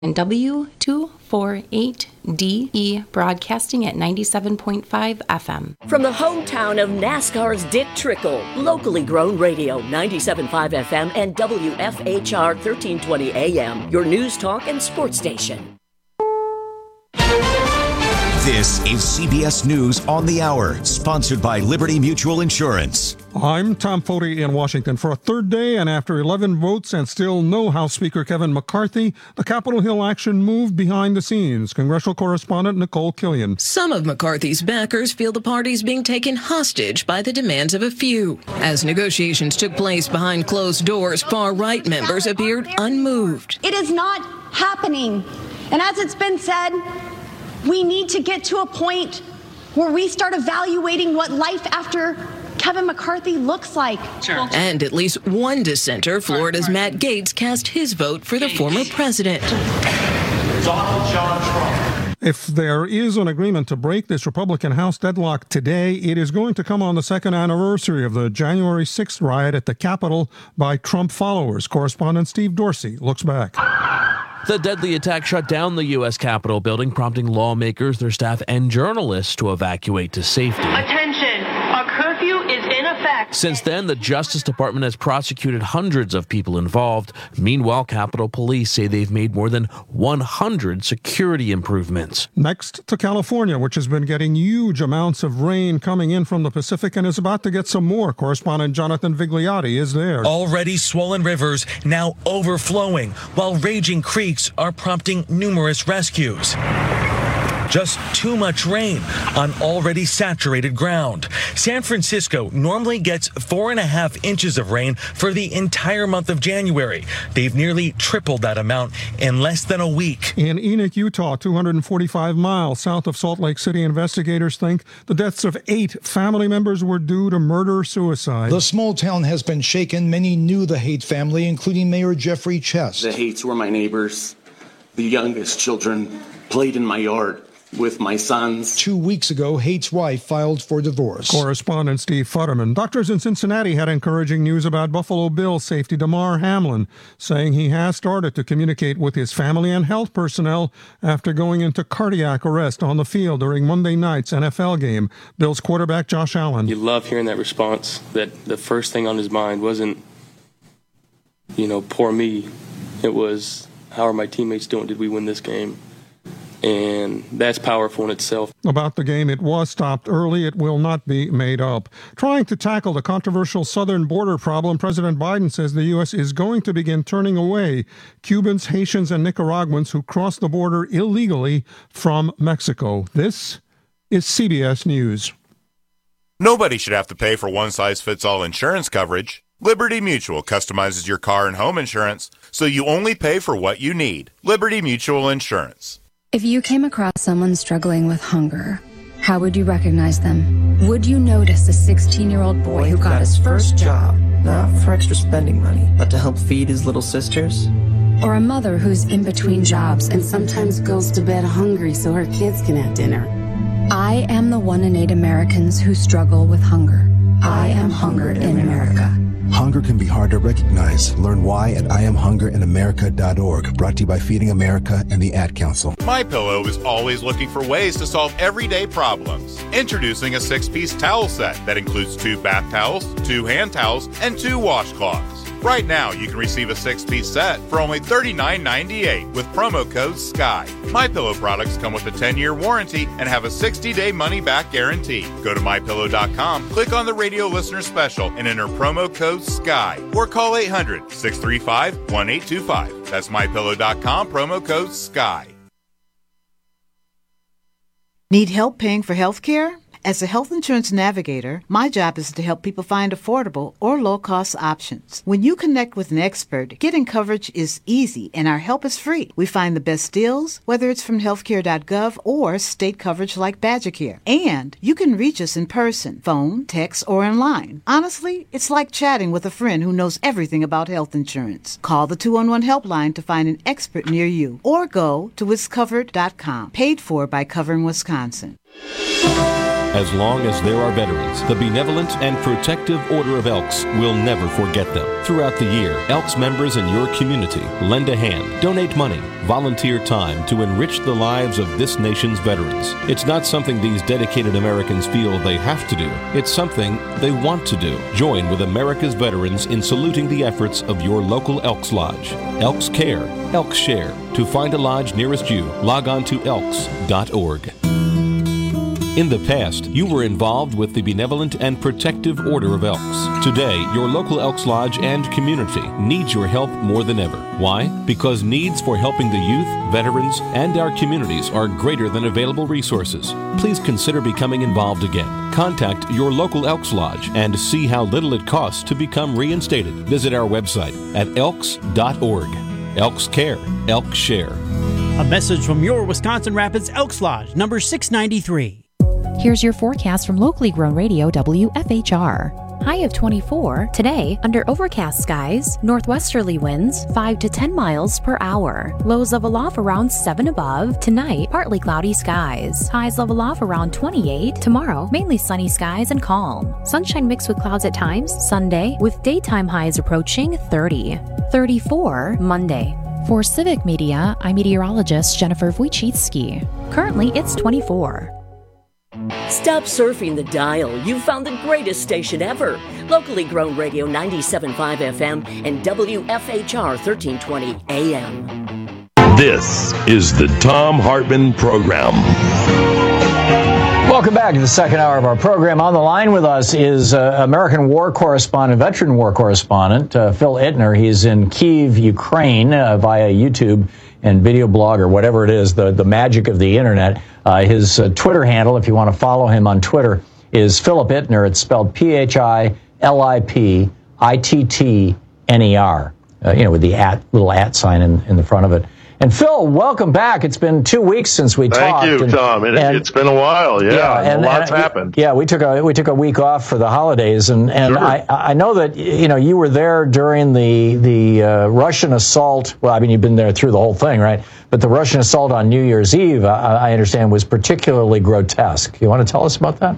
And W248DE broadcasting at 97.5 FM. From the hometown of NASCAR's Dick Trickle, locally grown radio, 97.5 FM and WFHR 1320 AM, your news, talk, and sports station. This is CBS News on the Hour, sponsored by Liberty Mutual Insurance. I'm Tom Foti in Washington. For a third day, and after 11 votes and still no House Speaker Kevin McCarthy, the Capitol Hill action moved behind the scenes. Congressional correspondent Nicole Killian. Some of McCarthy's backers feel the party's being taken hostage by the demands of a few. As negotiations took place behind closed doors, far-right members appeared unmoved. It is not happening. And as it's been said, we need to get to a point where we start evaluating what life after Kevin McCarthy looks like. Sure. And at least one dissenter, Florida's Matt Gaetz, cast his vote for the former president. Donald John Trump. If there is an agreement to break this Republican House deadlock today, it is going to come on the second anniversary of the January 6th riot at the Capitol by Trump followers. Correspondent Steve Dorsey looks back. The deadly attack shut down the U.S. Capitol building, prompting lawmakers, their staff, and journalists to evacuate to safety. Attention! A curfew is in effect. Since then, the Justice Department has prosecuted hundreds of people involved. Meanwhile, Capitol Police say they've made more than 100 security improvements. Next to California, which has been getting huge amounts of rain coming in from the Pacific and is about to get some more. Correspondent Jonathan Vigliotti is there. Already swollen rivers now overflowing, while raging creeks are prompting numerous rescues. Just too much rain on already saturated ground. San Francisco normally gets 4.5 inches of rain for the entire month of January. They've nearly tripled that amount in less than a week. In Enoch, Utah, 245 miles south of Salt Lake City, investigators think the deaths of 8 family members were due to murder-suicide. The small town has been shaken. Many knew the Haight family, including Mayor Jeffrey Chest. The Haights were my neighbors. The youngest children played in my yard with my sons. 2 weeks ago, Haight's wife filed for divorce. Correspondent Steve Futterman. Doctors in Cincinnati had encouraging news about Buffalo Bills safety Damar Hamlin, saying he has started to communicate with his family and health personnel after going into cardiac arrest on the field during Monday night's NFL game. Bills quarterback Josh Allen. You love hearing that response, that the first thing on his mind wasn't, poor me. It was, how are my teammates doing? Did we win this game? And that's powerful in itself. About the game, it was stopped early. It will not be made up. Trying to tackle the controversial southern border problem, President Biden says the U.S. is going to begin turning away Cubans, Haitians, and Nicaraguans who cross the border illegally from Mexico. This is CBS News. Nobody should have to pay for one-size-fits-all insurance coverage. Liberty Mutual customizes your car and home insurance so you only pay for what you need. Liberty Mutual Insurance. If you came across someone struggling with hunger, how would you recognize them? Would you notice a 16-year-old boy who got his first job, not for extra spending money, but to help feed his little sisters? Or a mother who's in between jobs and sometimes goes to bed hungry so her kids can have dinner? I am the 1 in 8 Americans who struggle with hunger. I am hungered in America. Hunger can be hard to recognize. Learn why at IamHungerinAmerica.org. Brought to you by Feeding America and the Ad Council. MyPillow is always looking for ways to solve everyday problems. Introducing a 6-piece towel set that includes 2 bath towels, 2 hand towels, and 2 washcloths. Right now, you can receive a 6-piece set for only $39.98 with promo code SKY. MyPillow products come with a 10-year warranty and have a 60-day money-back guarantee. Go to MyPillow.com, click on the radio listener special, and enter promo code SKY. Or call 800-635-1825. That's MyPillow.com, promo code SKY. Need help paying for health care? As a health insurance navigator, my job is to help people find affordable or low-cost options. When you connect with an expert, getting coverage is easy and our help is free. We find the best deals, whether it's from healthcare.gov or state coverage like BadgerCare. And you can reach us in person, phone, text, or online. Honestly, it's like chatting with a friend who knows everything about health insurance. Call the 211 helpline to find an expert near you or go to wiscovered.com. Paid for by Covering Wisconsin. As long as there are veterans, the Benevolent and Protective Order of Elks will never forget them. Throughout the year, Elks members in your community lend a hand, donate money, volunteer time to enrich the lives of this nation's veterans. It's not something these dedicated Americans feel they have to do. It's something they want to do. Join with America's veterans in saluting the efforts of your local Elks Lodge. Elks Care, Elks Share. To find a lodge nearest you, log on to elks.org. In the past, you were involved with the Benevolent and Protective Order of Elks. Today, your local Elks Lodge and community needs your help more than ever. Why? Because needs for helping the youth, veterans, and our communities are greater than available resources. Please consider becoming involved again. Contact your local Elks Lodge and see how little it costs to become reinstated. Visit our website at elks.org. Elks Care, Elks Share. A message from your Wisconsin Rapids Elks Lodge, number 693. Here's your forecast from locally grown radio WFHR. High of 24. Today, under overcast skies, northwesterly winds 5 to 10 miles per hour. Lows level off around 7 above. Tonight, partly cloudy skies. Highs level off around 28. Tomorrow, mainly sunny skies and calm. Sunshine mixed with clouds at times. Sunday, with daytime highs approaching 30. 34 Monday. For Civic Media, I'm meteorologist Jennifer Wojcicki. Currently, it's 24. Stop surfing the dial. You've found the greatest station ever. Locally grown radio 97.5 FM and WFHR 1320 AM. This is the Thom Hartmann Program. Welcome back to the second hour of our program. On the line with us is American war correspondent, veteran war correspondent, Phil Ittner. He's in Kyiv, Ukraine, via YouTube and video blog or whatever it is, the magic of the internet. His Twitter handle, if you want to follow him on Twitter, is Philip Ittner. It's spelled Philipittner, with the little at sign in the front of it. And Phil, welcome back. It's been 2 weeks since we talked. Thank you, Tom. It's been a while. Yeah, lots happened. Yeah, we took a week off for the holidays, and sure. I know that you were there during the Russian assault. Well, I mean, you've been there through the whole thing, right? But the Russian assault on New Year's Eve, I understand, was particularly grotesque. You want to tell us about that?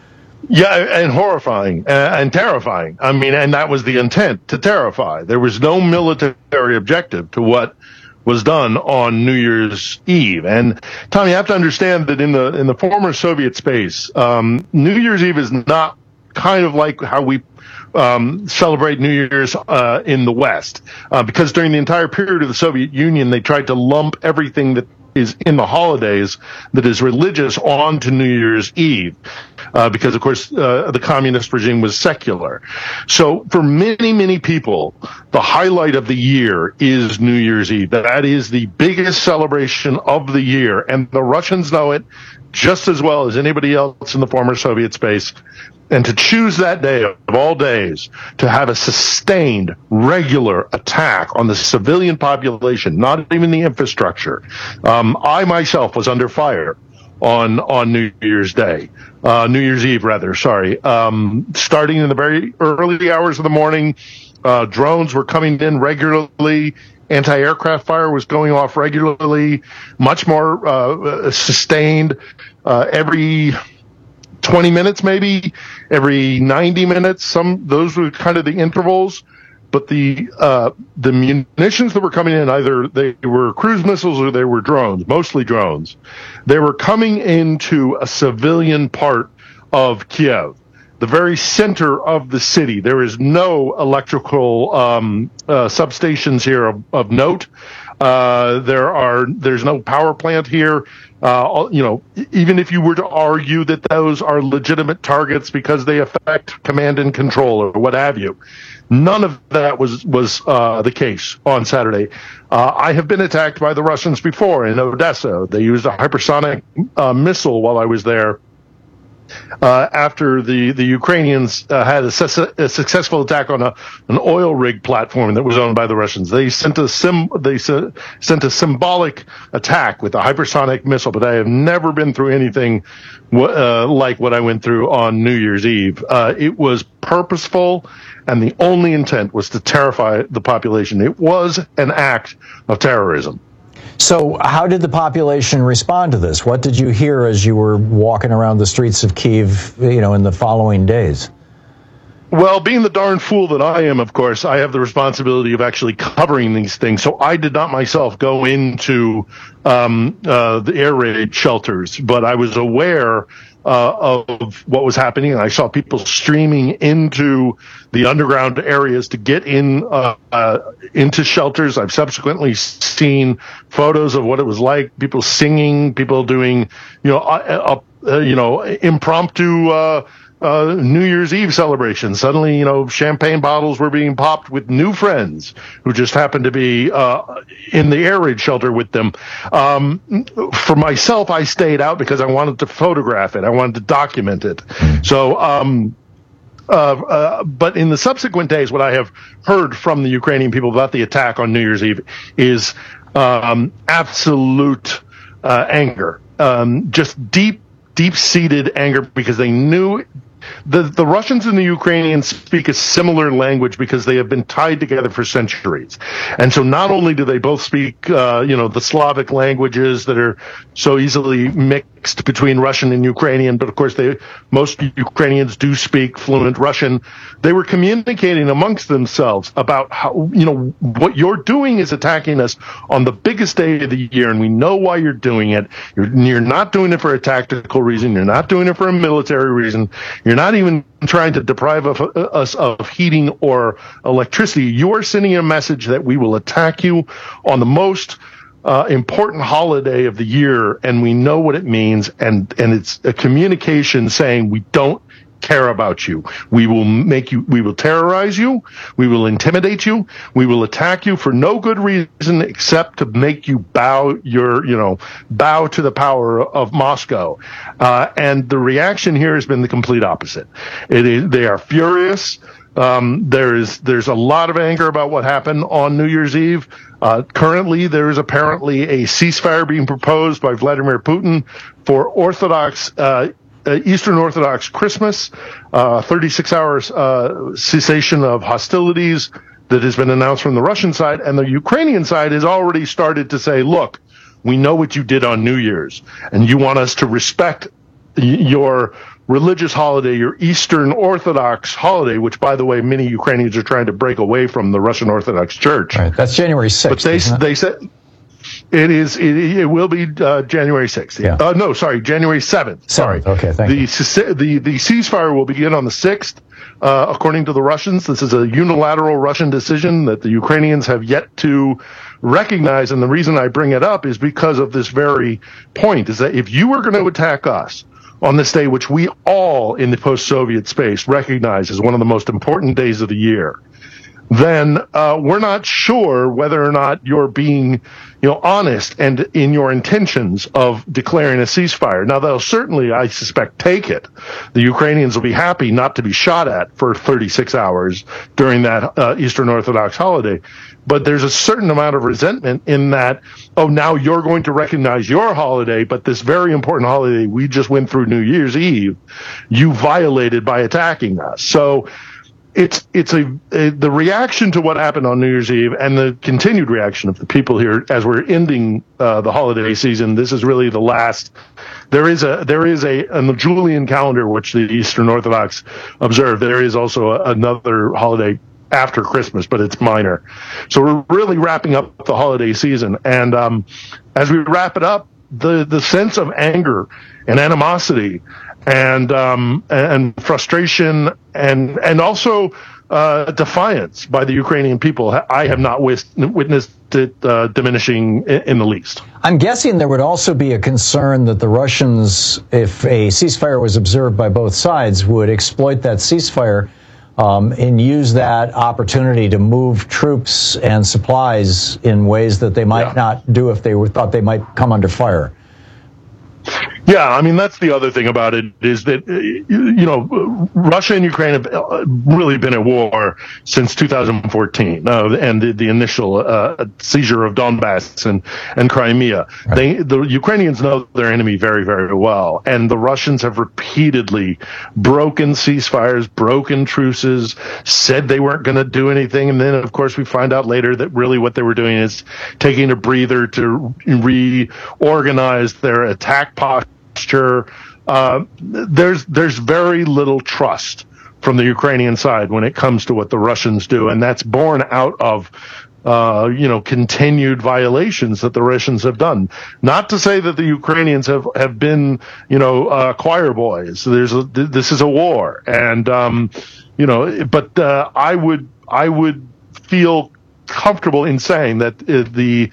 Yeah, and horrifying and terrifying. I mean, and that was the intent, to terrify. There was no military objective to what was done on New Year's Eve. And Tom, you have to understand that in the former Soviet space, New Year's Eve is not kind of like how we celebrate New Year's in the West, because during the entire period of the Soviet Union, they tried to lump everything that is in the holidays that is religious onto New Year's Eve, because of course the communist regime was secular. So for many, many people, the highlight of the year is New Year's Eve. That is the biggest celebration of the year, and the Russians know it just as well as anybody else in the former Soviet space. And to choose that day of all days to have a sustained, regular attack on the civilian population, not even the infrastructure. I myself was under fire on New Year's Day, New Year's Eve rather, sorry. Starting in the very early hours of the morning, drones were coming in regularly. Anti-aircraft fire was going off regularly, much more sustained, every 20 minutes, maybe every 90 minutes. Those were kind of the intervals. But the munitions that were coming in, either they were cruise missiles or they were drones, mostly drones. They were coming into a civilian part of Kiev, the very center of the city. There is no electrical substations here of note. There's no power plant here. Even if you were to argue that those are legitimate targets because they affect command and control or what have you, none of that was the case on Saturday. I have been attacked by the Russians before in Odessa. They used a hypersonic missile while I was there. After the Ukrainians had a successful attack on an oil rig platform that was owned by the Russians, they sent a symbolic attack with a hypersonic missile. But I have never been through anything like what I went through on New Year's Eve. It was purposeful, and the only intent was to terrify the population. It was an act of terrorism. So how did the population respond to this? What did you hear as you were walking around the streets of Kyiv, in the following days? Well, being the darn fool that I am, of course, I have the responsibility of actually covering these things. So I did not myself go into the air raid shelters, but I was aware of what was happening. And I saw people streaming into the underground areas to get into shelters. I've subsequently seen photos of what it was like, people singing, people doing, impromptu New Year's Eve celebration. Suddenly, champagne bottles were being popped with new friends who just happened to be in the air raid shelter with them. For myself, I stayed out because I wanted to photograph it. I wanted to document it. So, but in the subsequent days, what I have heard from the Ukrainian people about the attack on New Year's Eve is absolute anger, just deep-seated anger, because they knew the Russians and the Ukrainians speak a similar language because they have been tied together for centuries. And so not only do they both speak, the Slavic languages that are so easily mixed between Russian and Ukrainian, but of course most Ukrainians do speak fluent Russian. They were communicating amongst themselves about how, what you're doing is attacking us on the biggest day of the year, and we know why you're doing it. You're not doing it for a tactical reason. You're not doing it for a military reason. You're not even trying to deprive us of heating or electricity. You are sending a message that we will attack you on the most important holiday of the year, and we know what it means, and it's a communication saying we don't care about you. We will terrorize you, we will intimidate you, we will attack you for no good reason except to make you bow to the power of Moscow. And the reaction here has been the complete opposite. They are furious. There's a lot of anger about what happened on New Year's Eve. Currently, there is apparently a ceasefire being proposed by Vladimir Putin for Eastern Orthodox Christmas, 36 hours cessation of hostilities that has been announced from the Russian side, and the Ukrainian side has already started to say, look, we know what you did on New Year's, and you want us to respect your religious holiday, your Eastern Orthodox holiday, which, by the way, many Ukrainians are trying to break away from the Russian Orthodox Church. Right. That's January 6th. But they said it will be January 6th. Yeah. January 7th. Sorry. Okay, thank you. The ceasefire will begin on the 6th. According to the Russians, this is a unilateral Russian decision that the Ukrainians have yet to recognize. And the reason I bring it up is because of this very point, is that if you were going to attack us on this day, which we all in the post-Soviet space recognize as one of the most important days of the year, then we're not sure whether or not you're being, honest and in your intentions of declaring a ceasefire. Now, they'll certainly, I suspect, take it. The Ukrainians will be happy not to be shot at for 36 hours during that Eastern Orthodox holiday. But there's a certain amount of resentment in that, now you're going to recognize your holiday, but this very important holiday we just went through New Year's Eve, you violated by attacking us. So it's the reaction to what happened on New Year's Eve and the continued reaction of the people here as we're ending the holiday season. This is really the last. There is on the Julian calendar, which the Eastern Orthodox observe, there is also another holiday after Christmas, but it's minor. So we're really wrapping up the holiday season. And as we wrap it up, the sense of anger and animosity and frustration and also defiance by the Ukrainian people, I have not witnessed it diminishing in the least. I'm guessing there would also be a concern that the Russians, if a ceasefire was observed by both sides, would exploit that ceasefire and use that opportunity to move troops and supplies in ways that they might not do if they thought they might come under fire. Yeah, I mean, that's the other thing about it is that, Russia and Ukraine have really been at war since 2014 and the initial seizure of Donbass and Crimea. Right. The Ukrainians know their enemy very, very well, and the Russians have repeatedly broken ceasefires, broken truces, said they weren't going to do anything, and then, of course, we find out later that really what they were doing is taking a breather to reorganize their attack posture. There's very little trust from the Ukrainian side when it comes to what the Russians do, and that's born out of continued violations that the Russians have done. Not to say that the Ukrainians have been choir boys. This is a war, and but I would feel comfortable in saying that the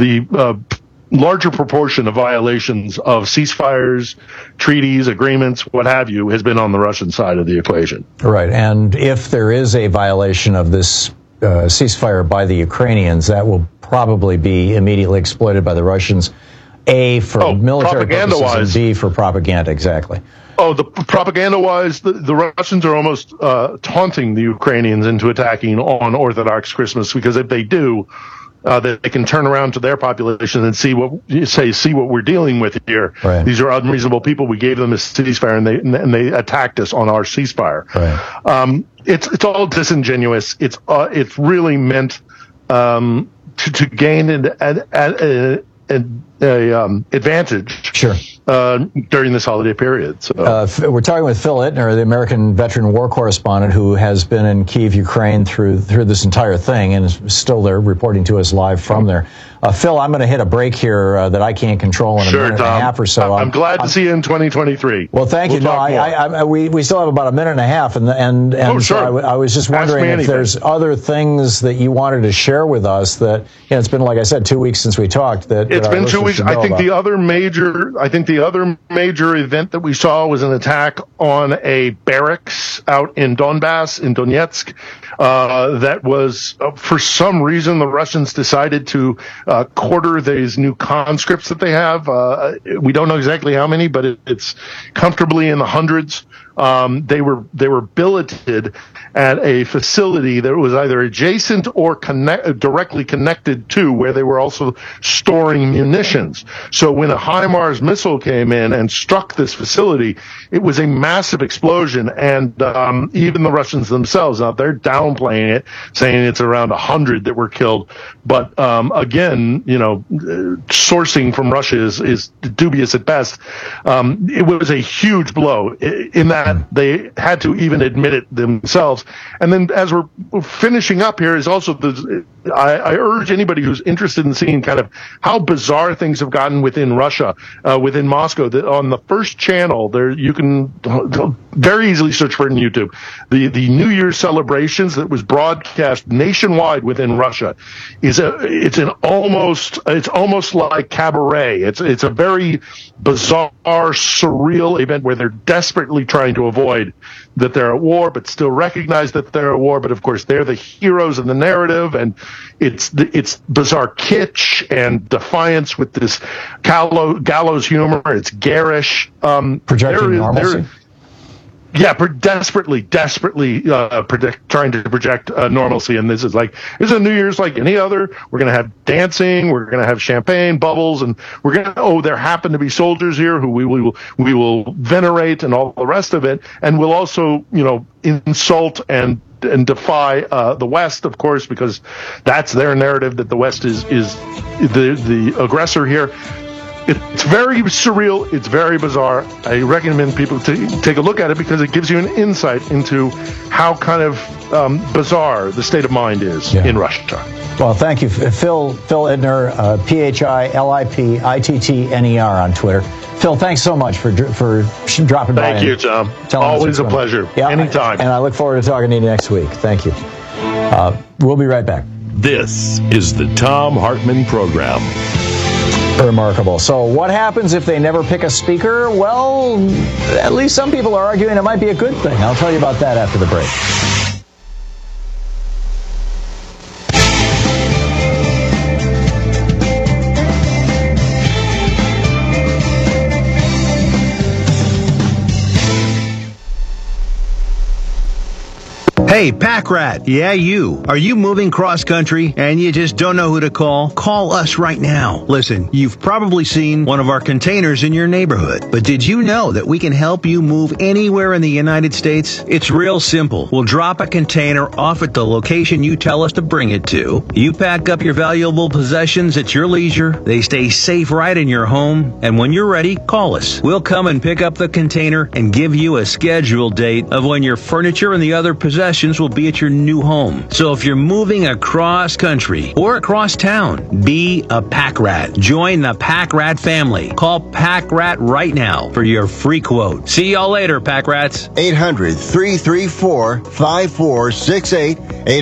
larger proportion of violations of ceasefires, treaties, agreements, what have you, has been on the Russian side of the equation. Right. And if there is a violation of this ceasefire by the Ukrainians, that will probably be immediately exploited by the Russians, A, for military purposes, and B, for propaganda. Exactly. Oh, the propaganda-wise, the Russians are almost taunting the Ukrainians into attacking on Orthodox Christmas, because if they do, they can turn around to their population and see what we're dealing with here. Right. These are unreasonable people. We gave them a ceasefire, and they attacked us on our ceasefire. Right. It's all disingenuous. It's really meant to gain an advantage. Sure. During this holiday period. So. We're talking with Phil Ittner, the American veteran war correspondent who has been in Kyiv, Ukraine through this entire thing and is still there reporting to us live from there. Phil, I'm going to hit a break here that I can't control in a minute and a half or so. I'm glad to see you in 2023. Well, thank you. No, we still have about a minute and a half, and sure. So I was just wondering if there's other things that you wanted to share with us. That it's been, like I said, 2 weeks since we talked. It's been 2 weeks. I think the other major event that we saw was an attack on a barracks out in Donbass, in Donetsk. That was, for some reason, the Russians decided to quarter these new conscripts that they have. We don't know exactly how many, but it's comfortably in the hundreds. They were billeted at a facility that was either adjacent or directly connected to where they were also storing munitions. So when a HIMARS missile came in and struck this facility, it was a massive explosion. And even the Russians themselves, now they're downplaying it, saying it's around 100 that were killed. But again, sourcing from Russia is dubious at best. It was a huge blow in that they had to even admit it themselves. And then as we're finishing up here is also I urge anybody who's interested in seeing kind of how bizarre things have gotten within Russia, within Moscow, that on the first channel there you can very easily search for it on YouTube. The New Year's celebrations that was broadcast nationwide within Russia it's almost like cabaret. It's a very bizarre, surreal event where they're desperately trying to avoid that they're at war, but still recognize that they're at war. But of course, they're the heroes of the narrative, and it's bizarre kitsch and defiance with this gallows humor. It's garish. Projecting normalcy. Yeah, desperately trying to project normalcy, and this is a New Year's like any other. We're going to have dancing, we're going to have champagne, bubbles, and we're going to. There happen to be soldiers here who we will venerate, and all the rest of it, and we'll also insult and defy the West, of course, because that's their narrative that the West is the aggressor here. It's very surreal. It's very bizarre. I recommend people to take a look at it because it gives you an insight into how kind of bizarre the state of mind is in Russia. Well, thank you, Phil Ittner, PHILIPITTNER on Twitter. Phil, thanks so much for dropping by. Thank you, Tom. Always a pleasure. Yeah, anytime. And I look forward to talking to you next week. Thank you. We'll be right back. This is the Thom Hartmann Program. Remarkable. So what happens if they never pick a speaker? Well, at least some people are arguing it might be a good thing. I'll tell you about that after the break. Hey, Pack Rat. Yeah, you. Are you moving cross-country and you just don't know who to call? Call us right now. Listen, you've probably seen one of our containers in your neighborhood. But did you know that we can help you move anywhere in the United States? It's real simple. We'll drop a container off at the location you tell us to bring it to. You pack up your valuable possessions at your leisure. They stay safe right in your home. And when you're ready, call us. We'll come and pick up the container and give you a scheduled date of when your furniture and the other possessions will be at your new home. So if you're moving across country or across town, be a Pack Rat. Join the Pack Rat family. Call Pack Rat right now for your free quote. See y'all later, Pack Rats. 800-334-5468.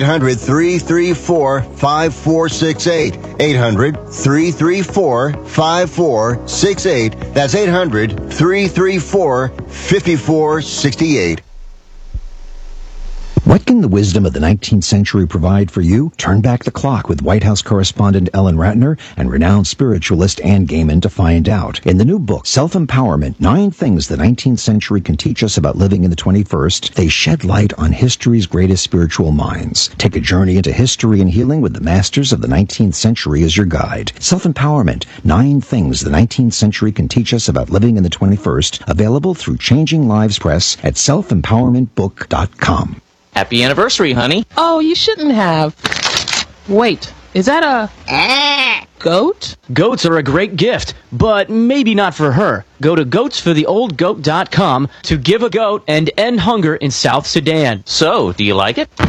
800-334-5468. 800-334-5468. That's 800-334-5468. What can the wisdom of the 19th century provide for you? Turn back the clock with White House correspondent Ellen Ratner and renowned spiritualist Ann Gaiman to find out. In the new book, Self-Empowerment, 9 Things the 19th Century Can Teach Us About Living in the 21st, they shed light on history's greatest spiritual minds. Take a journey into history and healing with the masters of the 19th century as your guide. Self-Empowerment, 9 Things the 19th Century Can Teach Us About Living in the 21st, available through Changing Lives Press at selfempowermentbook.com. Happy anniversary, honey. Oh, you shouldn't have. Wait, is that a goat? Goats are a great gift, but maybe not for her. Go to goatsfortheoldgoat.com to give a goat and end hunger in South Sudan. So, do you like it?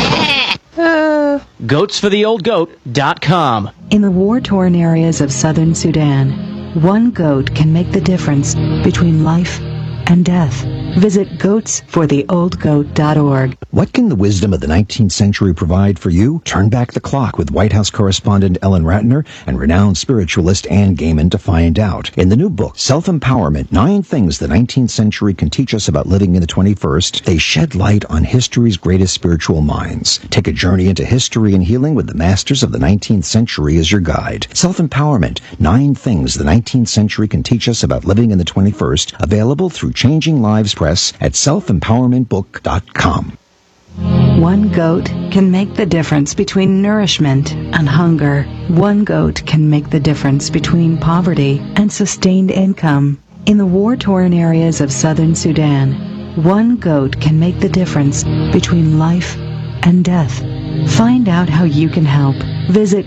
Goatsfortheoldgoat.com. In the war-torn areas of southern Sudan, one goat can make the difference between life and death. Visit goatsfortheoldgoat.org. What can the wisdom of the 19th century provide for you? Turn back the clock with White House correspondent Ellen Ratner and renowned spiritualist Ann Gaiman to find out. In the new book, Self-Empowerment, 9 Things the 19th Century Can Teach Us About Living in the 21st, they shed light on history's greatest spiritual minds. Take a journey into history and healing with the masters of the 19th century as your guide. Self-Empowerment, 9 Things the 19th Century Can Teach Us About Living in the 21st, available through Changing Lives Press at selfempowermentbook.com. One goat can make the difference between nourishment and hunger. One goat can make the difference between poverty and sustained income. In the war-torn areas of southern Sudan, one goat can make the difference between life and death. Find out how you can help. Visit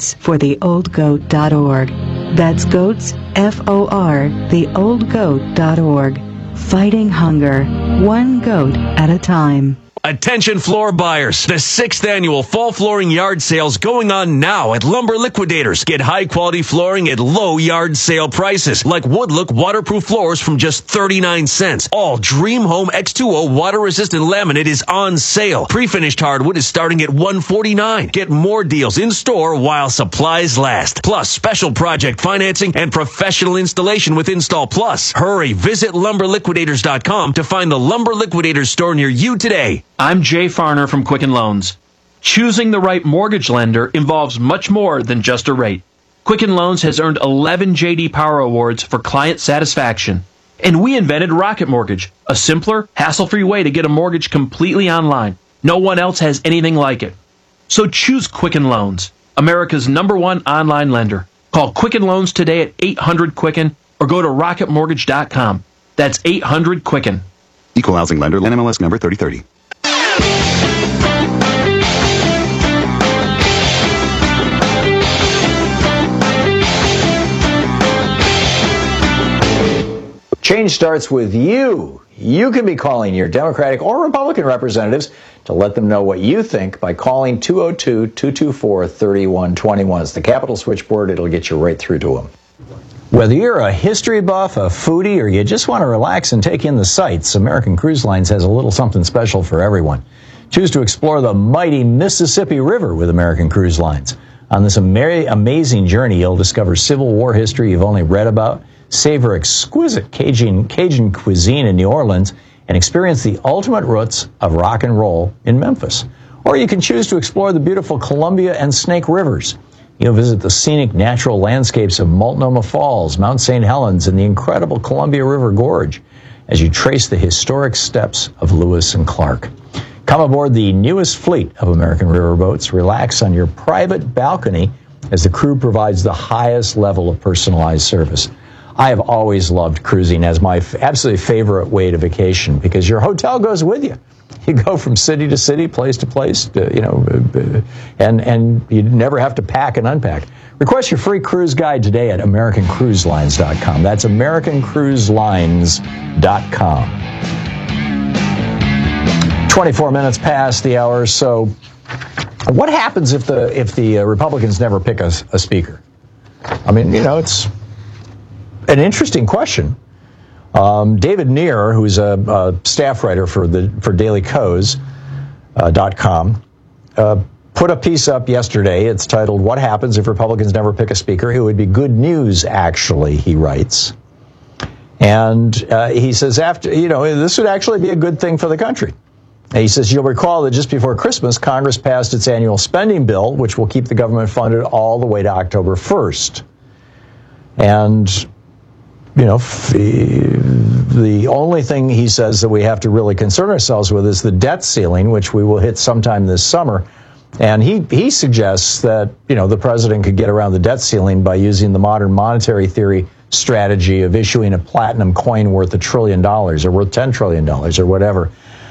goatsfortheoldgoat.org. That's goats, F-O-R, theoldgoat.org. Fighting hunger, one goat at a time. Attention floor buyers. The 6th annual fall flooring yard sales going on now at Lumber Liquidators. Get high quality flooring at low yard sale prices, like Woodlook waterproof floors from just 39 cents. All Dream Home X2O water resistant laminate is on sale. Pre-finished hardwood is starting at $149. Get more deals in store while supplies last. Plus special project financing and professional installation with Install Plus. Hurry, visit lumberliquidators.com to find the Lumber Liquidators store near you today. I'm Jay Farner from Quicken Loans. Choosing the right mortgage lender involves much more than just a rate. Quicken Loans has earned 11 J.D. Power Awards for client satisfaction. And we invented Rocket Mortgage, a simpler, hassle-free way to get a mortgage completely online. No one else has anything like it. So choose Quicken Loans, America's #1 online lender. Call Quicken Loans today at 800-QUICKEN or go to rocketmortgage.com. That's 800-QUICKEN. Equal housing lender, NMLS number 3030. Change starts with you. You can be calling your Democratic or Republican representatives to let them know what you think by calling 202-224-3121. It's the Capitol switchboard. It'll get you right through to them. Whether you're a history buff, a foodie, or you just want to relax and take in the sights, American Cruise Lines has a little something special for everyone. Choose to explore the mighty Mississippi River with American Cruise Lines. On this amazing journey, you'll discover Civil War history you've only read about, savor exquisite Cajun cuisine in New Orleans, and experience the ultimate roots of rock and roll in Memphis. Or you can choose to explore the beautiful Columbia and Snake Rivers. You'll visit the scenic natural landscapes of Multnomah Falls, Mount St. Helens, and the incredible Columbia River Gorge as you trace the historic steps of Lewis and Clark. Come aboard the newest fleet of American riverboats. Relax on your private balcony as the crew provides the highest level of personalized service. I have always loved cruising as my absolutely favorite way to vacation because your hotel goes with you. You go from city to city, place to place, and you never have to pack and unpack. Request your free cruise guide today at AmericanCruiseLines.com. That's AmericanCruiseLines.com. 24 minutes past the hour. So, what happens if the Republicans never pick a speaker? I mean, it's an interesting question. David Neer, who's a staff writer for DailyKos.com, put a piece up yesterday. It's titled, "What Happens If Republicans Never Pick a Speaker?" It would be good news, actually, he writes. And he says, this would actually be a good thing for the country. And he says, you'll recall that just before Christmas, Congress passed its annual spending bill, which will keep the government funded all the way to October 1st. And the only thing he says that we have to really concern ourselves with is the debt ceiling, which we will hit sometime this summer. And he suggests that, the president could get around the debt ceiling by using the modern monetary theory strategy of issuing a platinum coin worth $1 trillion or worth $10 trillion or whatever.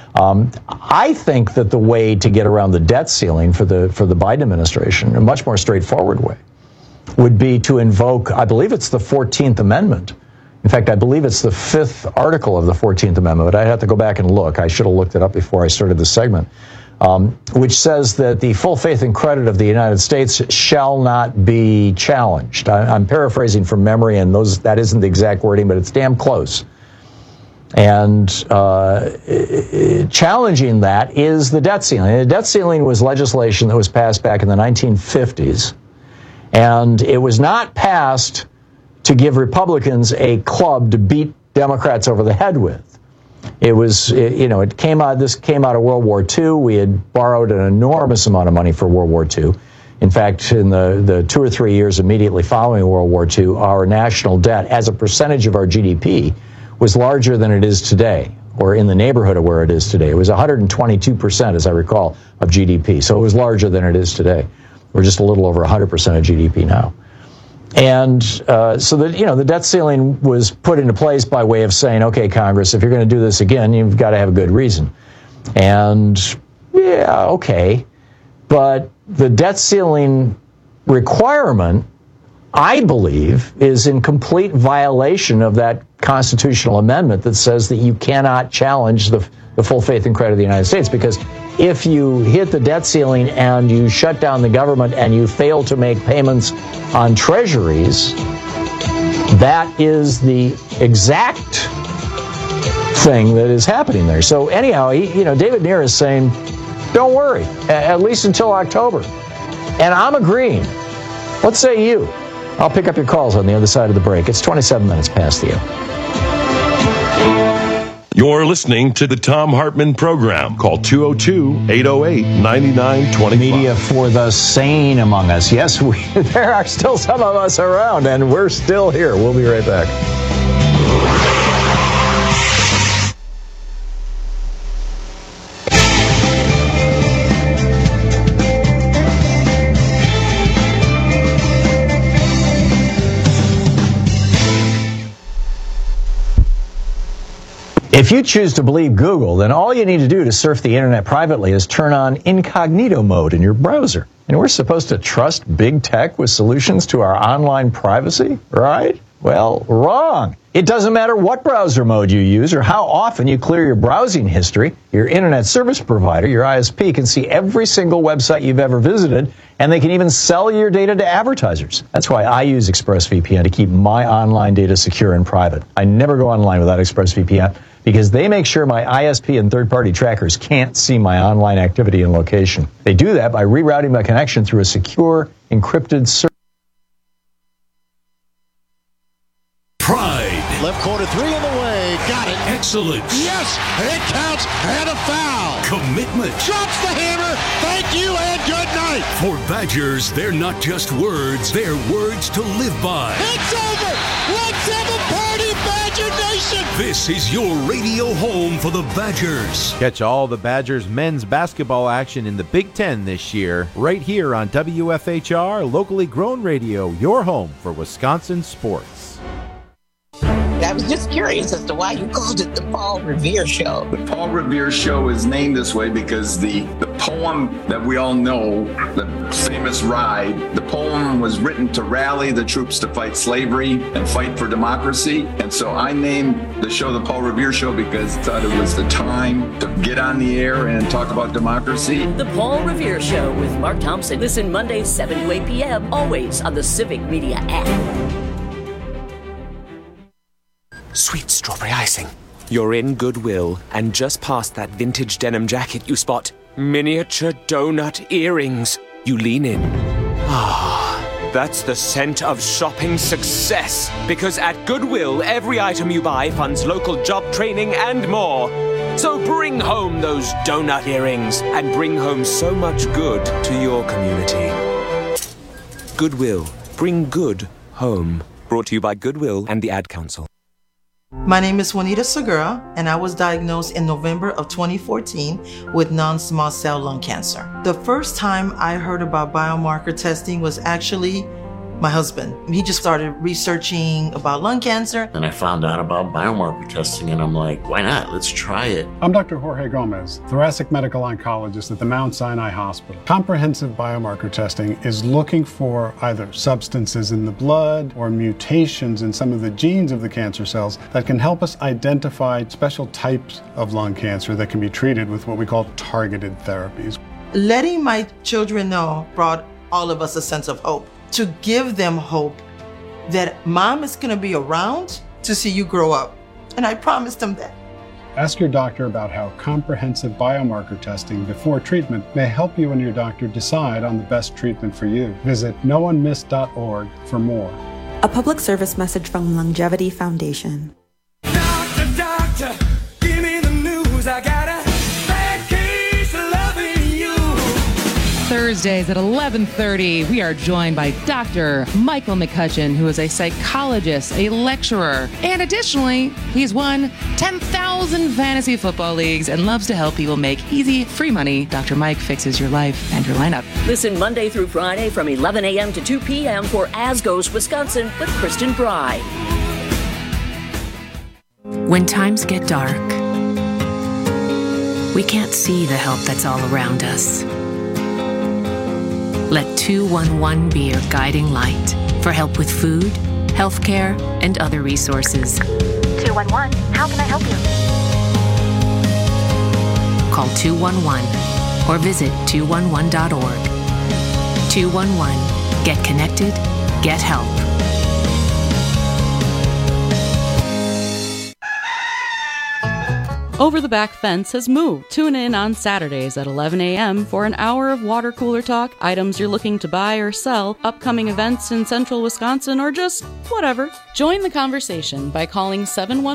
I think that the way to get around the debt ceiling for the Biden administration, a much more straightforward way, would be to invoke, I believe it's the 14th Amendment. In fact, I believe it's the 5th article of the 14th Amendment, but I'd have to go back and look. I should have looked it up before I started this segment, which says that the full faith and credit of the United States shall not be challenged. I'm paraphrasing from memory, and that isn't the exact wording, but it's damn close. And challenging that is the debt ceiling. The debt ceiling was legislation that was passed back in the 1950s, and it was not passed to give Republicans a club to beat Democrats over the head with. It came out of World War II. We had borrowed an enormous amount of money for World War II. In fact, in the 2 or 3 years immediately following World War II, our national debt as a percentage of our GDP was larger than it is today, or in the neighborhood of where it is today. It was 122%, as I recall, of GDP. So it was larger than it is today. We're just a little over 100% of GDP now. And so the debt ceiling was put into place by way of saying, okay, Congress, if you're going to do this again, you've got to have a good reason. And yeah, okay. But the debt ceiling requirement, I believe, is in complete violation of that constitutional amendment that says that you cannot challenge the full faith and credit of the United States, because if you hit the debt ceiling and you shut down the government and you fail to make payments on treasuries, that is the exact thing that is happening there. So anyhow, David Neer is saying, don't worry, at least until October. And I'm agreeing. What say you? I'll pick up your calls on the other side of the break. It's 27 minutes past the hour. You're listening to the Thom Hartmann Program. Call 202-808-9925. Media for the sane among us. Yes, there are still some of us around, and we're still here. We'll be right back. If you choose to believe Google, then all you need to do to surf the internet privately is turn on incognito mode in your browser. And we're supposed to trust big tech with solutions to our online privacy, right? Well, wrong. It doesn't matter what browser mode you use or how often you clear your browsing history. Your internet service provider, your ISP, can see every single website you've ever visited, and they can even sell your data to advertisers. That's why I use ExpressVPN to keep my online data secure and private. I never go online without ExpressVPN, because they make sure my ISP and third-party trackers can't see my online activity and location. They do that by rerouting my connection through a secure, encrypted server. Pride. Left corner three in the way. Got it. Excellence. Yes, it counts, and a foul. Commitment. Drops the hammer. Thank you and good night. For Badgers, they're not just words, they're words to live by. It's over. Let's have a party, Badger Nation. This is your radio home for the Badgers. Catch all the Badgers men's basketball action in the Big Ten this year, right here on WFHR, locally grown radio, your home for Wisconsin sports. I was just curious as to why you called it the Paul Revere Show. The Paul Revere Show is named this way because the poem that we all know, the famous ride, the poem was written to rally the troops to fight slavery and fight for democracy. And so I named the show the Paul Revere Show because I thought it was the time to get on the air and talk about democracy. The Paul Revere Show with Mark Thompson. Listen Mondays 7 to 8 p.m. always on the Civic Media app. Sweet strawberry icing. You're in Goodwill, and just past that vintage denim jacket you spot miniature donut earrings. You lean in. Ah, that's the scent of shopping success. Because at Goodwill, every item you buy funds local job training and more. So bring home those donut earrings and bring home so much good to your community. Goodwill. Bring good home. Brought to you by Goodwill and the Ad Council. My name is Juanita Segura, and I was diagnosed in November of 2014 with non-small cell lung cancer. The first time I heard about biomarker testing was actually my husband. He just started researching about lung cancer. And I found out about biomarker testing, and I'm like, why not? Let's try it. I'm Dr. Jorge Gomez, thoracic medical oncologist at the Mount Sinai Hospital. Comprehensive biomarker testing is looking for either substances in the blood or mutations in some of the genes of the cancer cells that can help us identify special types of lung cancer that can be treated with what we call targeted therapies. Letting my children know brought all of us a sense of hope. To give them hope that mom is going to be around to see you grow up. And I promised them that. Ask your doctor about how comprehensive biomarker testing before treatment may help you and your doctor decide on the best treatment for you. Visit noonemiss.org for more. A public service message from Longevity Foundation. Doctor, give me the news. I got a bad case of loving you. Thursdays at 11:30, we are joined by Dr. Michael McCutcheon, who is a psychologist, a lecturer, and additionally, he's won 10,000 fantasy football leagues and loves to help people make easy, free money. Dr. Mike fixes your life and your lineup. Listen Monday through Friday from 11 a.m. to 2 p.m. for As Goes Wisconsin with Kristen Bry. When times get dark, we can't see the help that's all around us. Let 211 be your guiding light for help with food, healthcare, and other resources. 211, how can I help you? Call 211 or visit 211.org. 211, get connected, get help. Over the Back Fence has moved. Tune in on Saturdays at 11 a.m. for an hour of water cooler talk, items you're looking to buy or sell, upcoming events in central Wisconsin, or just whatever. Join the conversation by calling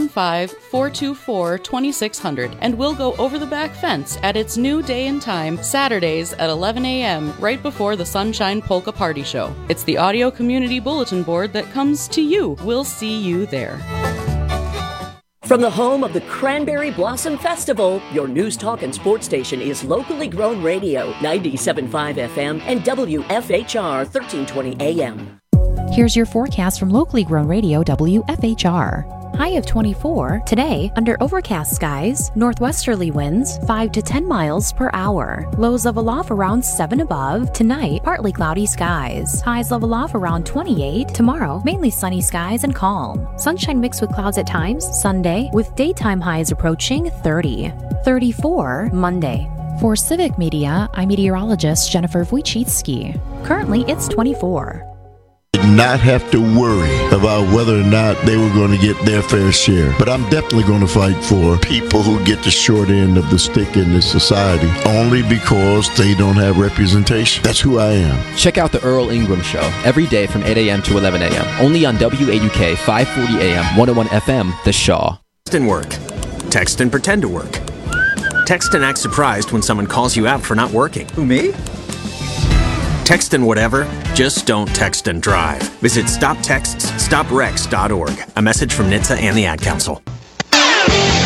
715-424-2600, and we'll go over the back fence at its new day and time, Saturdays at 11 a.m., right before the Sunshine Polka Party Show. It's the audio community bulletin board that comes to you. We'll see you there. From the home of the Cranberry Blossom Festival, your news talk and sports station is locally grown radio, 97.5 FM and WFHR 1320 AM. Here's your forecast from locally grown radio WFHR. High of 24. Today, under overcast skies, northwesterly winds 5 to 10 miles per hour. Lows level off around 7 above. Tonight, partly cloudy skies. Highs level off around 28. Tomorrow, mainly sunny skies and calm. Sunshine mixed with clouds at times. Sunday, with daytime highs approaching 30. 34 Monday. For Civic Media, I'm meteorologist Jennifer Wojcicki. Currently, it's 24. Did not have to worry about whether or not they were going to get their fair share. But I'm definitely going to fight for people who get the short end of the stick in this society only because they don't have representation. That's who I am. Check out the Earl Ingram Show every day from 8 a.m. to 11 a.m. Only on WAUK 540 AM, 101 FM, The Shaw. Text and work. Text and pretend to work. Text and act surprised when someone calls you out for not working. Who, me? Text and whatever, just don't text and drive. Visit StopTextsStopWrecks.org. A message from NHTSA and the Ad Council.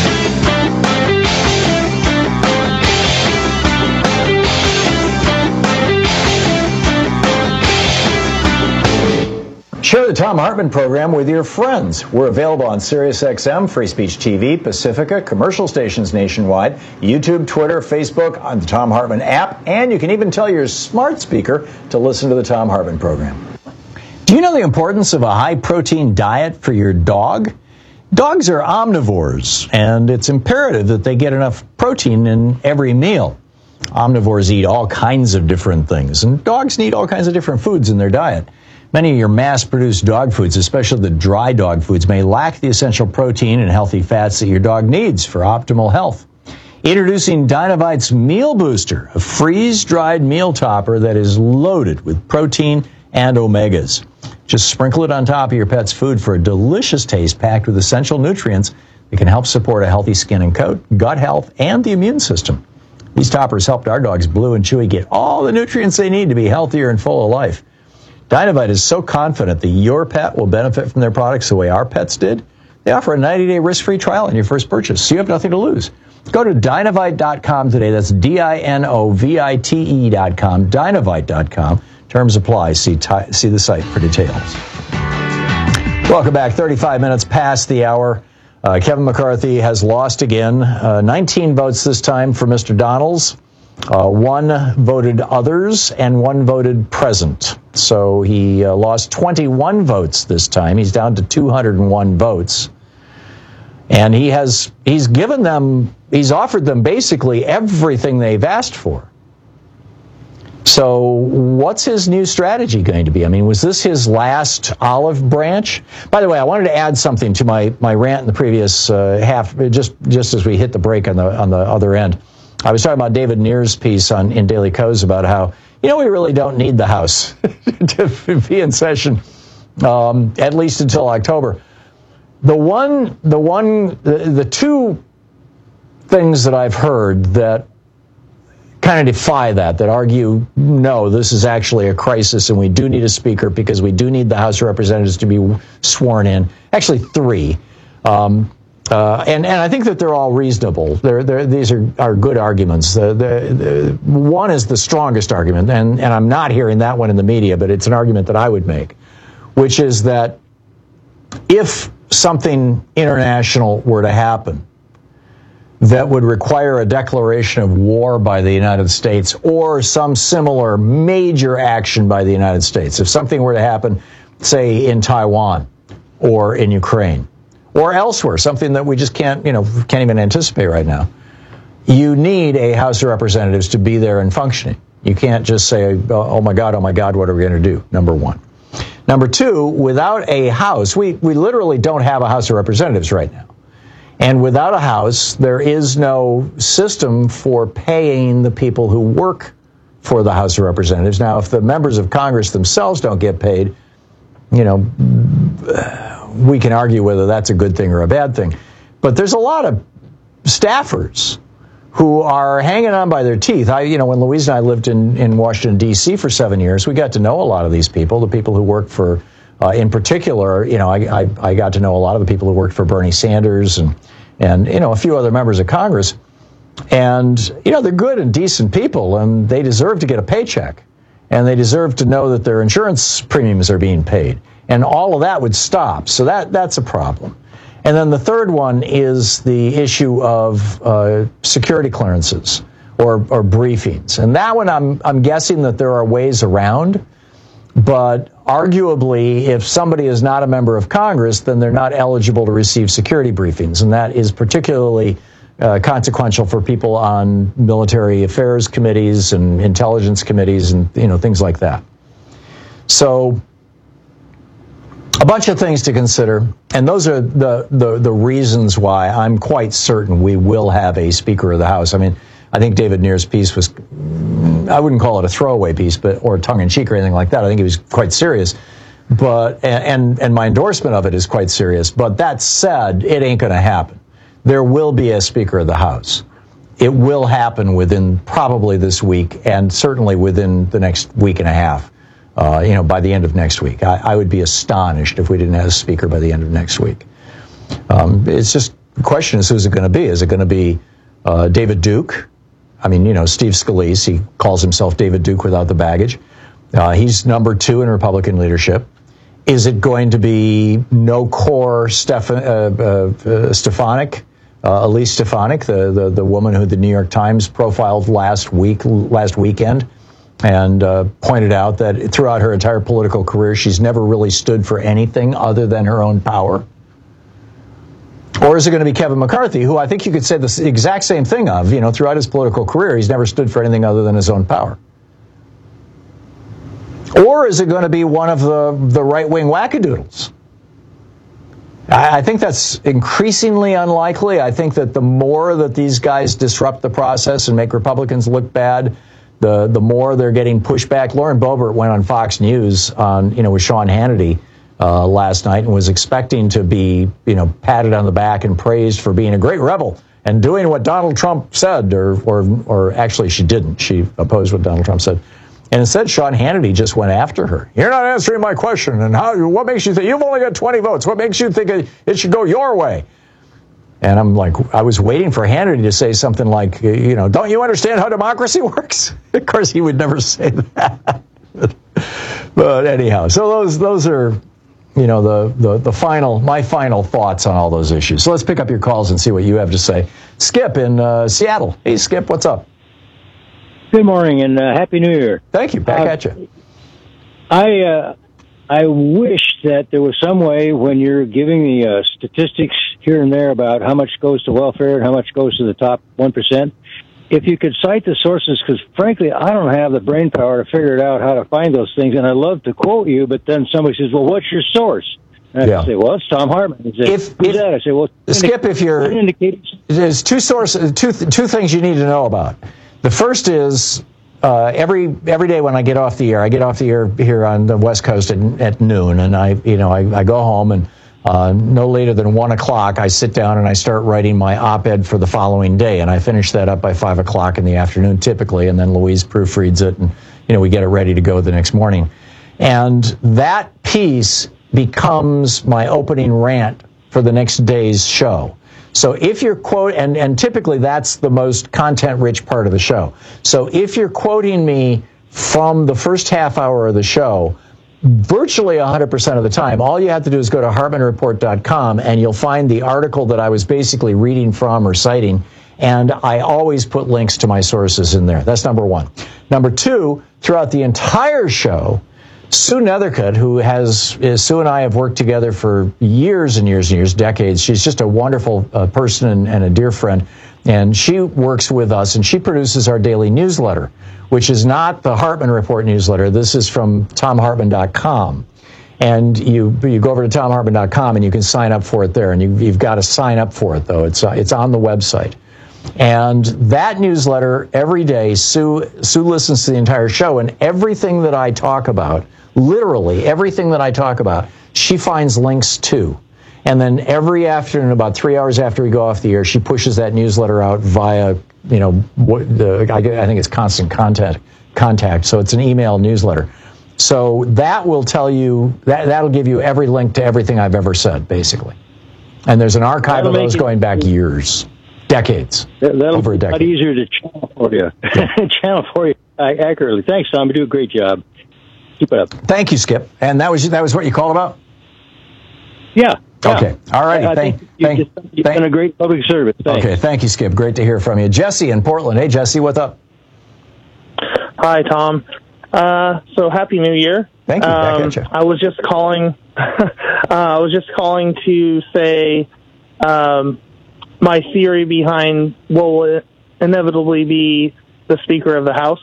Share the Thom Hartmann program with your friends. We're available on SiriusXM, Free Speech TV, Pacifica, commercial stations nationwide, YouTube, Twitter, Facebook, on the Thom Hartmann app, and you can even tell your smart speaker to listen to the Thom Hartmann program. Do you know the importance of a high-protein diet for your dog? Dogs are omnivores, and it's imperative that they get enough protein in every meal. Omnivores eat all kinds of different things, and dogs need all kinds of different foods in their diet. Many of your mass-produced dog foods, especially the dry dog foods, may lack the essential protein and healthy fats that your dog needs for optimal health. Introducing Dynovite's Meal Booster, a freeze-dried meal topper that is loaded with protein and omegas. Just sprinkle it on top of your pet's food for a delicious taste packed with essential nutrients that can help support a healthy skin and coat, gut health, and the immune system. These toppers helped our dogs Blue and Chewy get all the nutrients they need to be healthier and full of life. Dynovite is so confident that your pet will benefit from their products the way our pets did. They offer a 90-day risk-free trial on your first purchase, so you have nothing to lose. Go to Dynovite.com today. That's Dinovite.com, Dynovite.com. Terms apply. See the site for details. Welcome back. 35 minutes past the hour. Kevin McCarthy has lost again. 19 votes this time for Mr. Donalds. One voted others and one voted present. So he lost 21 votes this time. He's down to 201 votes. And he's offered them basically everything they've asked for. So what's his new strategy going to be? I mean, was this his last olive branch? By the way, I wanted to add something to my rant in the previous half, just as we hit the break on the other end. I was talking about David Neer's piece in Daily Kos about how, we really don't need the House to be in session, at least until October. The two things that I've heard that kind of defy that argue, no, this is actually a crisis and we do need a speaker because we do need the House of Representatives to be sworn in. Actually, three. And I think that they're all reasonable. These are good arguments. The one is the strongest argument, and I'm not hearing that one in the media, but it's an argument that I would make, which is that if something international were to happen that would require a declaration of war by the United States or some similar major action by the United States, if something were to happen, say, in Taiwan or in Ukraine, or elsewhere, something that we just can't even anticipate right now, you need a House of Representatives to be there and functioning. You can't just say, oh my God, what are we going to do? Number one. Number two, without a House, we literally don't have a House of Representatives right now. And without a House, there is no system for paying the people who work for the House of Representatives. Now, if the members of Congress themselves don't get paid, we can argue whether that's a good thing or a bad thing. But there's a lot of staffers who are hanging on by their teeth. When Louise and I lived in Washington, D.C. for 7 years, we got to know a lot of these people, the people who work for, in particular, I got to know a lot of the people who worked for Bernie Sanders and a few other members of Congress. And, they're good and decent people, and they deserve to get a paycheck. And they deserve to know that their insurance premiums are being paid. And all of that would stop. So that's a problem. And then the third one is the issue of security clearances or briefings. And that one, I'm guessing that there are ways around. But arguably, if somebody is not a member of Congress, then they're not eligible to receive security briefings. And that is particularly consequential for people on military affairs committees and intelligence committees and things like that. So a bunch of things to consider, and those are the reasons why I'm quite certain we will have a Speaker of the House. I mean, I think David Neer's piece was, I wouldn't call it a throwaway piece, or tongue-in-cheek or anything like that. I think it was quite serious, but and my endorsement of it is quite serious. But that said, it ain't going to happen. There will be a Speaker of the House. It will happen within probably this week, and certainly within the next week and a half. By the end of next week. I would be astonished if we didn't have a speaker by the end of next week. It's just the question is, who's it going to be? Is it going to be David Duke? I mean, Steve Scalise, he calls himself David Duke without the baggage. He's number 2 in Republican leadership. Is it going to be no-core Stefanik, Elise Stefanik, the woman who the New York Times profiled last weekend, and pointed out that throughout her entire political career, she's never really stood for anything other than her own power? Or is it going to be Kevin McCarthy, who I think you could say the exact same thing of, throughout his political career, he's never stood for anything other than his own power? Or is it going to be one of the right-wing wackadoodles? I think that's increasingly unlikely. I think that the more that these guys disrupt the process and make Republicans look bad, the more they're getting pushback. Lauren Boebert went on Fox News with Sean Hannity last night and was expecting to be, patted on the back and praised for being a great rebel and doing what Donald Trump said, or actually she didn't. She opposed what Donald Trump said. And instead, Sean Hannity just went after her. You're not answering my question. And what makes you think you've only got 20 votes? What makes you think it should go your way? And I'm like, I was waiting for Hannity to say something like, don't you understand how democracy works? Of course, he would never say that. But anyhow, so those are, my final thoughts on all those issues. So let's pick up your calls and see what you have to say. Skip in Seattle. Hey, Skip, what's up? Good morning and Happy New Year. Thank you. Back at you. I wish that there was some way when you're giving the statistics here and there about how much goes to welfare and how much goes to the top 1%, if you could cite the sources, because frankly, I don't have the brain power to figure it out how to find those things, and I love to quote you, but then somebody says, well, what's your source? And I say, well, it's Tom Hartman. He says, who's that? I say, well, Skip, there's two sources, two things you need to know about. The first is every day when I get off the air here on the West Coast at noon, and I go home and no later than 1 o'clock I sit down and I start writing my op-ed for the following day, and I finish that up by 5 o'clock in the afternoon typically, and then Louise proofreads it, and we get it ready to go the next morning, and that piece becomes my opening rant for the next day's show. So if you're and typically that's the most content-rich part of the show. So if you're quoting me from the first half hour of the show, virtually 100% of the time, all you have to do is go to HartmanReport.com and you'll find the article that I was basically reading from or citing, and I always put links to my sources in there. That's number one. Number two, throughout the entire show, Sue Nethercutt, Sue and I have worked together for years and years and years, decades. She's just a wonderful person and a dear friend. And she works with us, and she produces our daily newsletter, which is not the Hartman Report newsletter. This is from TomHartman.com. And you go over to TomHartman.com, and you can sign up for it there. And you've got to sign up for it, though. It's on the website. And that newsletter, every day, Sue listens to the entire show, and everything that I talk about, literally everything that I talk about, she finds links to. And then every afternoon, about 3 hours after we go off the air, she pushes that newsletter out via, I think it's Constant Contact. So it's an email newsletter. So that will tell you, that'll give you every link to everything I've ever said, basically. And there's an archive of those going back years. Decades. Over a decade. That'll be a lot easier to channel for you. Channel for you accurately. Thanks, Tom. You do a great job. Keep it up. Thank you, Skip. And that was what you called about? Yeah. Okay. All righty. You've done a great public service. Thanks. Okay. Thank you, Skip. Great to hear from you. Jesse in Portland. Hey, Jesse, what's up? Hi, Tom. So happy New Year. Thank you. Back at you. I was just calling. To say my theory behind what will inevitably be the Speaker of the House.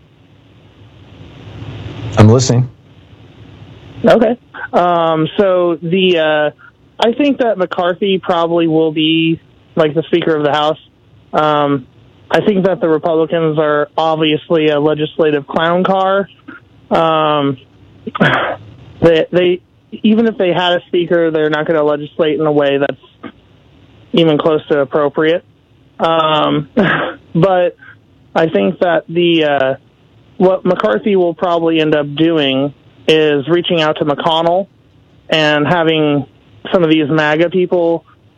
I'm listening. Okay. So I think that McCarthy probably will be like the Speaker of the House. I think that the Republicans are obviously a legislative clown car. They even if they had a speaker, they're not going to legislate in a way that's even close to appropriate. But I think that what McCarthy will probably end up doing is reaching out to McConnell and having some of these MAGA people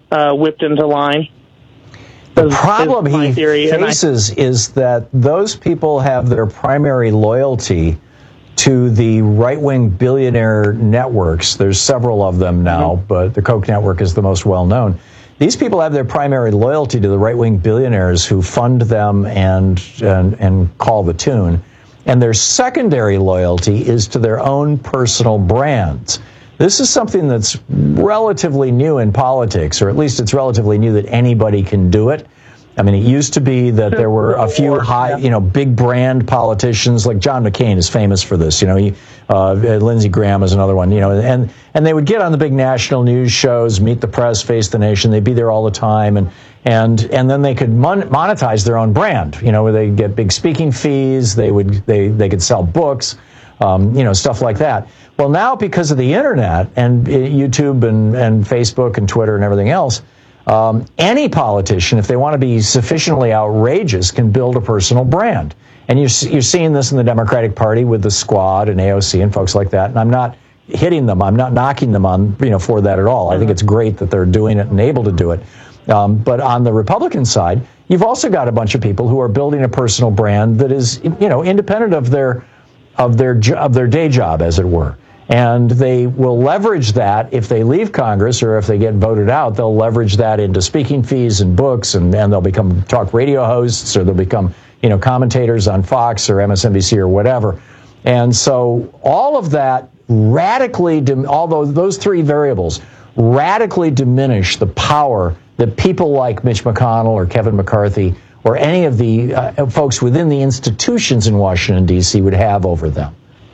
whipped into line. The problem he faces is that those people have their primary loyalty to the right-wing billionaire networks. There's several of them now, but the Koch network is the most well-known. These people have their primary loyalty to the right-wing billionaires who fund them and call the tune. And their secondary loyalty is to their own personal brands. This is something that's relatively new in politics, or at least it's relatively new that anybody can do it. I mean, it used to be that there were a few big brand politicians, like John McCain is famous for this. Lindsey Graham is another one. And they would get on the big national news shows, Meet the Press, Face the Nation. They'd be there all the time, and then they could monetize their own brand. Where they get big speaking fees. They could sell books, stuff like that. Well, now because of the internet and YouTube and Facebook and Twitter and everything else. Any politician, if they want to be sufficiently outrageous, can build a personal brand. And you're seeing this in the Democratic Party with the Squad and AOC and folks like that. And I'm not hitting them. I'm not knocking them on, for that at all. I think it's great that they're doing it and able to do it. But on the Republican side, you've also got a bunch of people who are building a personal brand that is, independent of their day job, as it were. And they will leverage that if they leave Congress or if they get voted out. They'll leverage that into speaking fees and books, and they'll become talk radio hosts, or they'll become commentators on Fox or MSNBC or whatever. And so all of that radically, although those three variables radically diminish the power that people like Mitch McConnell or Kevin McCarthy or any of the folks within the institutions in Washington, D.C. would have over them.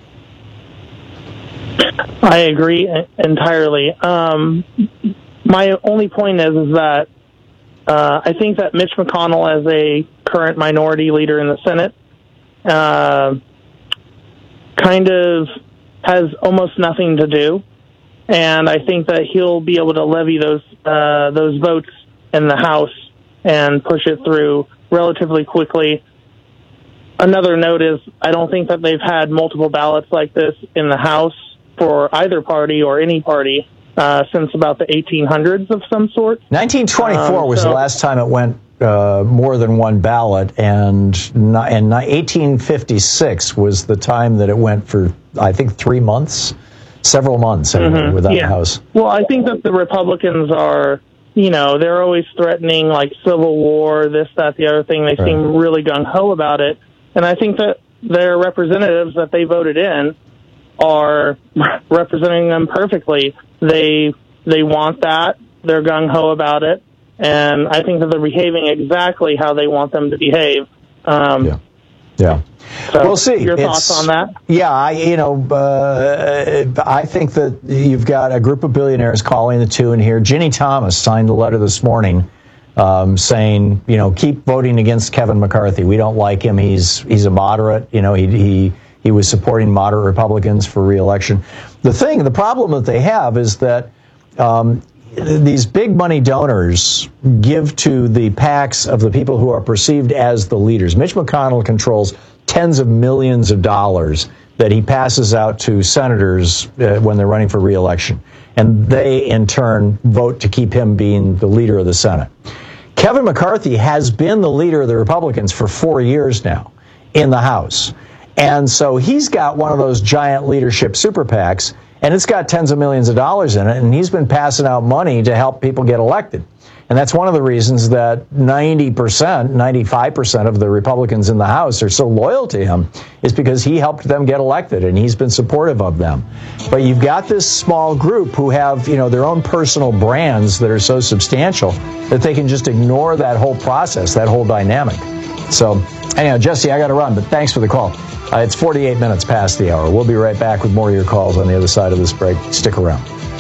I agree entirely. My only point is that I think that Mitch McConnell, as a current minority leader in the Senate, kind of has almost nothing to do, and I think that he'll be able to levy those votes in the House and push it through relatively quickly. Another note is I don't think that they've had multiple ballots like this in the House for either party or any party since about the 1800s of some sort. 1924 was the last time it went more than one ballot, and 1856 was the time that it went for, I think, 3 months, several months anyway, without the House. Well, I think that the Republicans are, they're always threatening like civil war, this, that, the other thing. They seem really gung-ho about it. And I think that their representatives that they voted in are representing them perfectly. They want that. They're gung-ho about it. And I think that they're behaving exactly how they want them to behave. Yeah. So we'll see. Your thoughts on that? Yeah, I think that you've got a group of billionaires calling the tune here. Ginny Thomas signed a letter this morning saying, keep voting against Kevin McCarthy. We don't like him. He's a moderate. He was supporting moderate Republicans for re-election. The problem that they have is that these big money donors give to the PACs of the people who are perceived as the leaders. Mitch McConnell controls tens of millions of dollars that he passes out to senators when they're running for re-election. And they, in turn, vote to keep him being the leader of the Senate. Kevin McCarthy has been the leader of the Republicans for 4 years now in the House. And so he's got one of those giant leadership super PACs, and it's got tens of millions of dollars in it, and he's been passing out money to help people get elected. And that's one of the reasons that 95% of the Republicans in the House are so loyal to him, is because he helped them get elected, and he's been supportive of them. But you've got this small group who have, their own personal brands that are so substantial that they can just ignore that whole process, that whole dynamic. So, anyhow, Jesse, I got to run, but thanks for the call. It's 48 minutes past the hour. We'll be right back with more of your calls on the other side of this break. Stick around.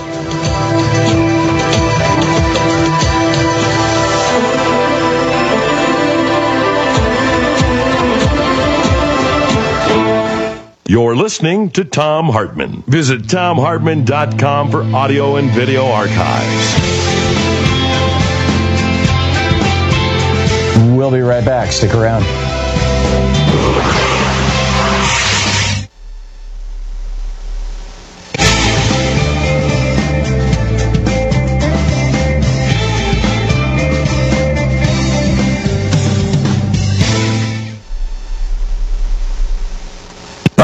You're listening to Thom Hartmann. Visit ThomHartmann.com for audio and video archives. We'll be right back. Stick around.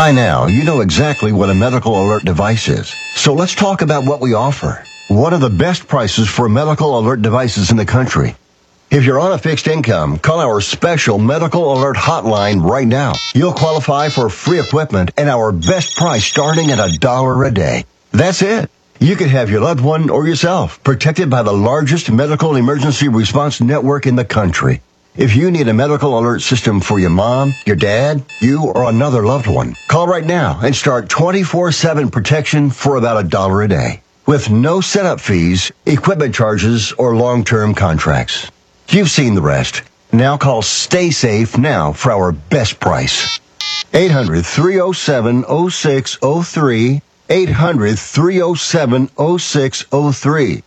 By now, you know exactly what a medical alert device is. So let's talk about what we offer. One of the best prices for medical alert devices in the country. If you're on a fixed income, call our special medical alert hotline right now. You'll qualify for free equipment and our best price starting at $1 a day. That's it. You could have your loved one or yourself protected by the largest medical emergency response network in the country. If you need a medical alert system for your mom, your dad, you, or another loved one, call right now and start 24/7 protection for about $1 a day. With no setup fees, equipment charges, or long-term contracts. You've seen the rest. Now call Stay Safe now for our best price. 800-307-0603. 800-307-0603.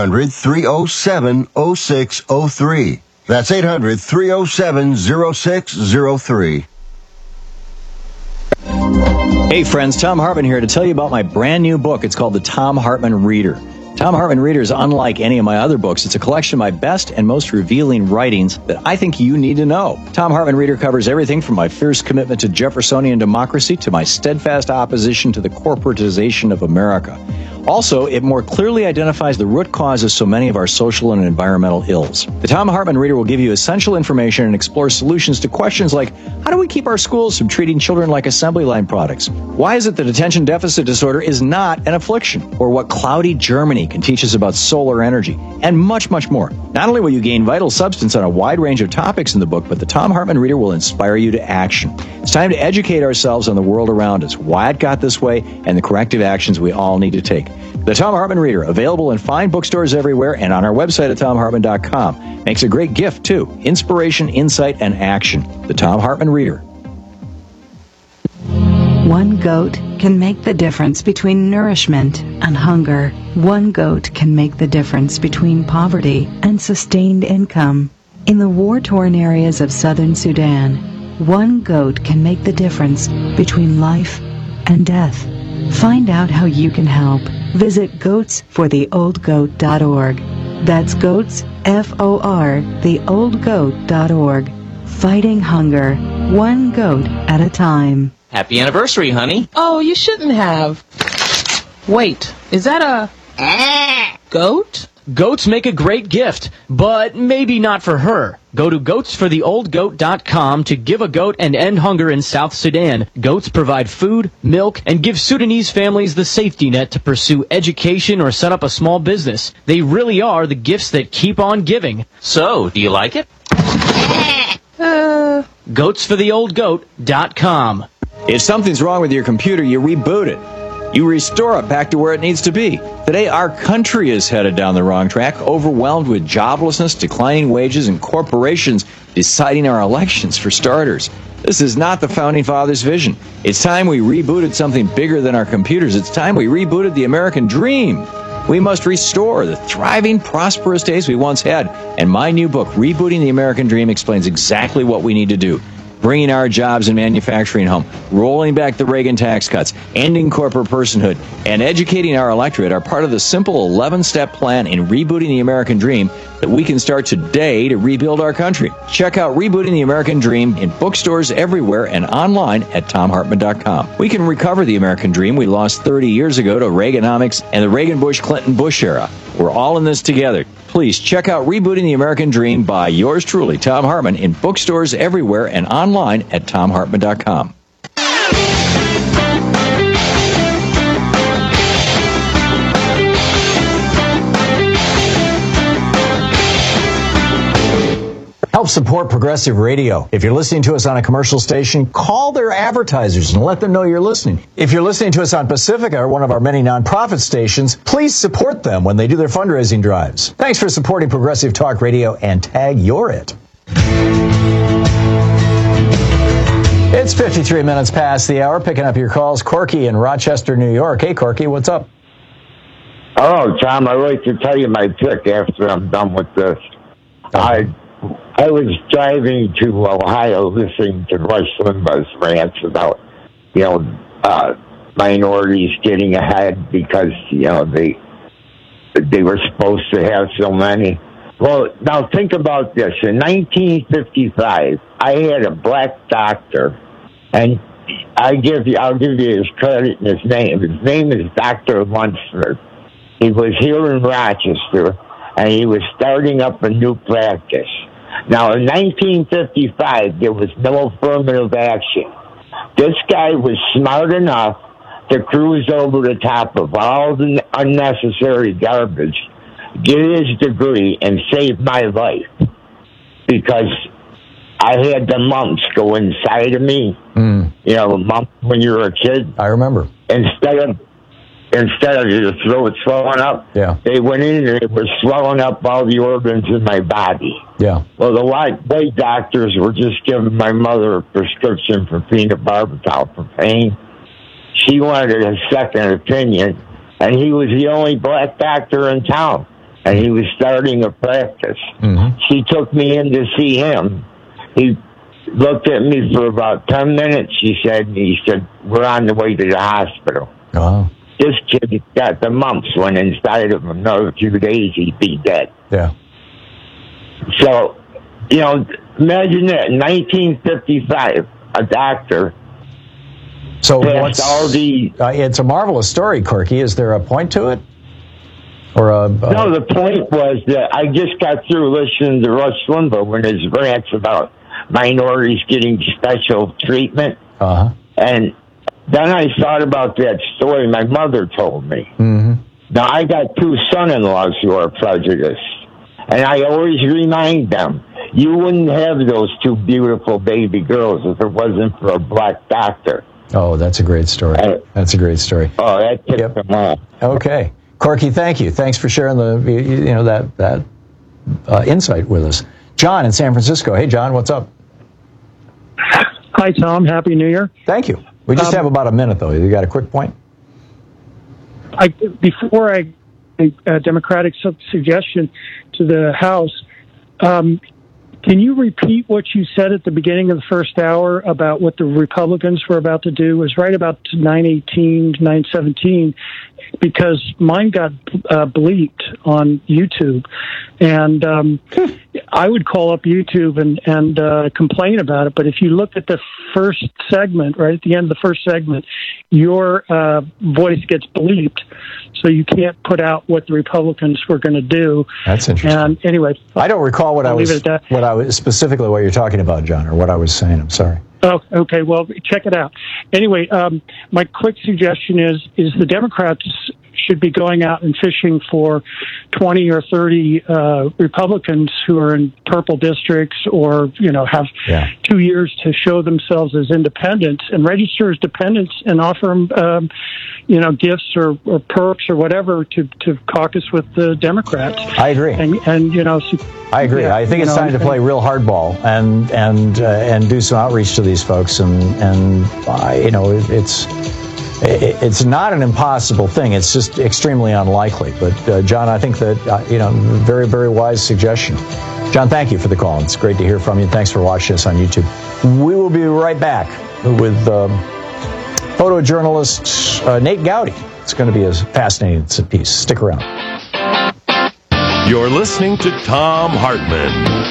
800-307-0603. That's 800-307-0603. Hey friends, Thom Hartmann here to tell you about my brand new book. It's called The Thom Hartmann Reader. Thom Hartmann Reader is unlike any of my other books. It's a collection of my best and most revealing writings that I think you need to know. Thom Hartmann Reader covers everything from my fierce commitment to Jeffersonian democracy to my steadfast opposition to the corporatization of America. Also, it more clearly identifies the root cause of so many of our social and environmental ills. The Thom Hartmann Reader will give you essential information and explore solutions to questions like, how do we keep our schools from treating children like assembly line products? Why is it that attention deficit disorder is not an affliction? Or what cloudy Germany can teach us about solar energy? And much, much more. Not only will you gain vital substance on a wide range of topics in the book, but the Thom Hartmann Reader will inspire you to action. It's time to educate ourselves on the world around us, why it got this way, and the corrective actions we all need to take. The Thom Hartmann Reader, available in fine bookstores everywhere and on our website at ThomHartmann.com. Makes a great gift, too. Inspiration, insight, and action. The Thom Hartmann Reader. One goat can make the difference between nourishment and hunger. One goat can make the difference between poverty and sustained income. In the war-torn areas of southern Sudan, one goat can make the difference between life and death. Find out how you can help. Visit goatsfortheoldgoat.org. That's goats, F-O-R, theoldgoat.org. Fighting hunger, one goat at a time. Happy anniversary, honey. Oh, you shouldn't have. Wait, is that a goat? Goats make a great gift, but maybe not for her. Go to goatsfortheoldgoat.com to give a goat and end hunger in South Sudan. Goats provide food, milk, and give Sudanese families the safety net to pursue education or set up a small business. They really are the gifts that keep on giving. So, do you like it? Goatsfortheoldgoat.com. If something's wrong with your computer, you reboot it. You restore it back to where it needs to be. Today, our country is headed down the wrong track, overwhelmed with joblessness, declining wages, and corporations deciding our elections for starters. This is not the Founding Fathers' vision. It's time we rebooted something bigger than our computers. It's time we rebooted the American dream. We must restore the thriving, prosperous days we once had. And my new book, Rebooting the American Dream, explains exactly what we need to do. Bringing our jobs and manufacturing home, rolling back the Reagan tax cuts, ending corporate personhood, and educating our electorate are part of the simple 11-step plan in rebooting the American dream that we can start today to rebuild our country. Check out Rebooting the American Dream in bookstores everywhere and online at ThomHartmann.com. We can recover the American dream we lost 30 years ago to Reaganomics and the Reagan-Bush-Clinton-Bush era. We're all in this together. Please check out Rebooting the American Dream by yours truly, Thom Hartmann, in bookstores everywhere and online at ThomHartmann.com. Help support Progressive Radio. If you're listening to us on a commercial station, call their advertisers and let them know you're listening. If you're listening to us on Pacifica, or one of our many nonprofit stations, please support them when they do their fundraising drives. Thanks for supporting Progressive Talk Radio, and tag you're it. It's 53 minutes past the hour. Picking up your calls, Corky in Rochester, New York. Hey, Corky, what's up? Oh, Tom, I'd like to tell you my pick after I'm done with this. I was driving to Ohio listening to Rush Limbaugh's rants about, minorities getting ahead because, they were supposed to have so many. Well, now think about this. In 1955, I had a black doctor, and I'll give you his credit and his name. His name is Dr. Lunsford. He was here in Rochester, and he was starting up a new practice. Now, in 1955, there was no affirmative action. This guy was smart enough to cruise over the top of all the unnecessary garbage, get his degree, and save my life. Because I had the mumps go inside of me. You know, mumps when you were a kid. I remember. Instead of your throat swelling up, they went in and they were swelling up all the organs in my body. Yeah. Well, the white doctors were just giving my mother a prescription for peanut barbital for pain. She wanted a second opinion, and he was the only black doctor in town, and he was starting a practice. She took me in to see him. He looked at me for about 10 minutes, he said, we're on the way to the hospital. Oh. This kid got the mumps. Went inside of him. Another few days, he'd be dead. Yeah. So, you know, imagine that. 1955, a doctor. So it's a marvelous story, Corky. Is there a point to it? Or no, the point was that I just got through listening to Rush Limbaugh when his rants about minorities getting special treatment. And then I thought about that story my mother told me. Now, I got two son-in-laws who are prejudiced, and I always remind them, you wouldn't have those two beautiful baby girls if it wasn't for a black doctor. Oh, that's a great story. That's a great story. Oh, that tipped them off. Okay. Corky, thank you. Thanks for sharing that insight with us. John in San Francisco. Hey, John, what's up? Hi, Tom. Happy New Year. Thank you. We just have about a minute, though. You got a quick point? Before I a Democratic suggestion to the House, can you repeat what you said at the beginning of the first hour about what the Republicans were about to do? It was right about 9:18, 9:17, because mine got bleeped on YouTube. And I would call up YouTube and complain about it. But if you look at the first segment, right at the end of the first segment, your voice gets bleeped. So you can't put out what the Republicans were going to do. That's interesting. And anyway, I don't recall what I was specifically what you're talking about, John, or what I was saying. I'm sorry. Oh, okay. Well, check it out. Anyway, my quick suggestion is the Democrats should be going out and fishing for 20 or 30 Republicans who are in purple districts or, have 2 years to show themselves as independents and register as dependents and offer them, gifts or perks or whatever to caucus with the Democrats. I agree. I agree. I think it's time to play real hardball and do some outreach to these folks. It's not an impossible thing. It's just extremely unlikely. But John, I think that very, very wise suggestion. John, thank you for the call. It's great to hear from you. Thanks for watching us on YouTube. We will be right back with photojournalist Nate Gowdy. It's going to be a fascinating piece. Stick around. You're listening to Thom Hartmann.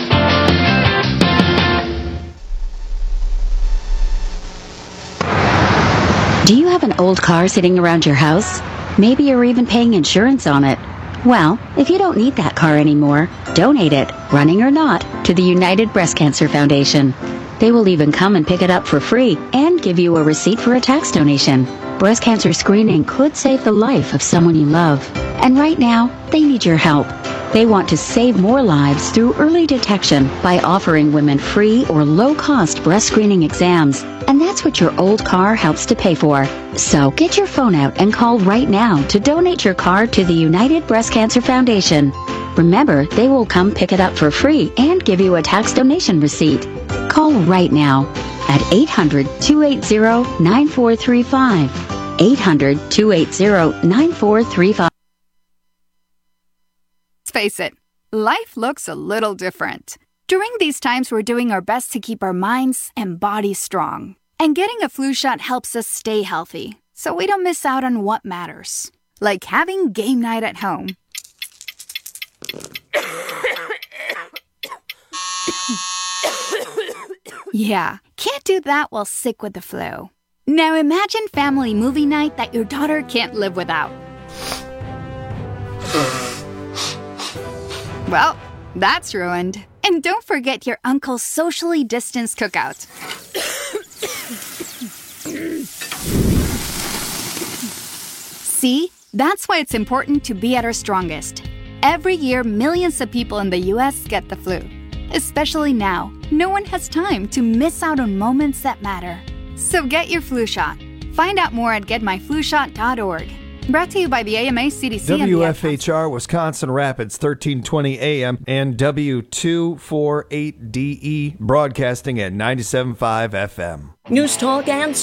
Do you have an old car sitting around your house? Maybe you're even paying insurance on it. Well, if you don't need that car anymore, donate it, running or not, to the United Breast Cancer Foundation. They will even come and pick it up for free and give you a receipt for a tax donation. Breast cancer screening could save the life of someone you love. And right now, they need your help. They want to save more lives through early detection by offering women free or low-cost breast screening exams. And that's what your old car helps to pay for. So get your phone out and call right now to donate your car to the United Breast Cancer Foundation. Remember, they will come pick it up for free and give you a tax donation receipt. Call right now at 800-280-9435. 800-280-9435. Let's face it, life looks a little different. During these times, we're doing our best to keep our minds and bodies strong. And getting a flu shot helps us stay healthy, so we don't miss out on what matters. Like having game night at home. Yeah, can't do that while sick with the flu. Now imagine family movie night that your daughter can't live without. Well, that's ruined. And don't forget your uncle's socially distanced cookout. See? That's why it's important to be at our strongest. Every year, millions of people in the U.S. get the flu. Especially now, no one has time to miss out on moments that matter. So get your flu shot. Find out more at getmyflushot.org. Brought to you by the AMA, CDC, and the WFHR, Wisconsin Rapids, 1320 AM, and W248DE, broadcasting at 97.5 FM. News Talk and